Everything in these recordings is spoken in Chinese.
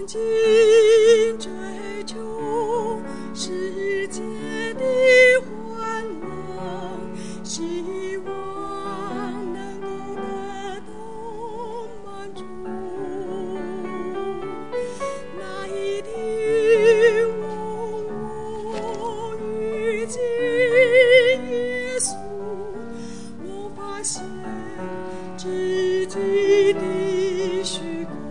尽追求世界的欢乐，希望能够得到满足。那一天我遇见耶稣，我发现自己的虚空。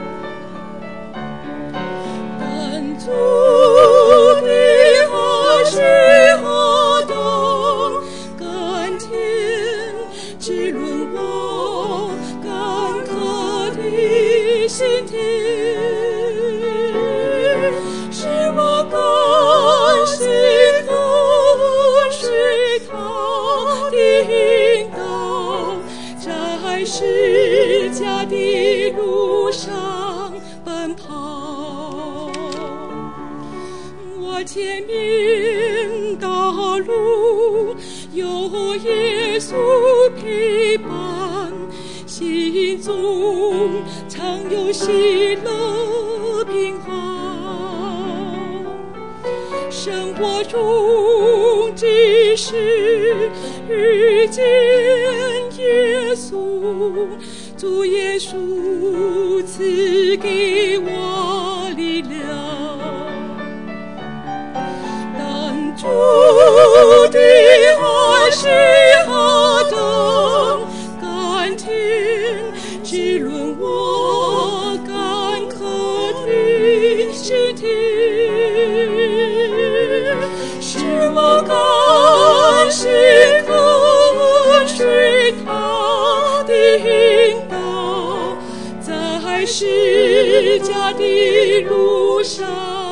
主的何时何等甘甜，只论我干渴的心田，使我甘心跟随他的引导，在释迦的路上奔跑。我前面道路有耶稣陪伴，心中常有喜乐平安。生活中只是遇见耶稣，主耶稣赐给我力量。主的何时何等甘甜，只论我干渴的心田，使我甘心跟随他的引导，在释迦的路上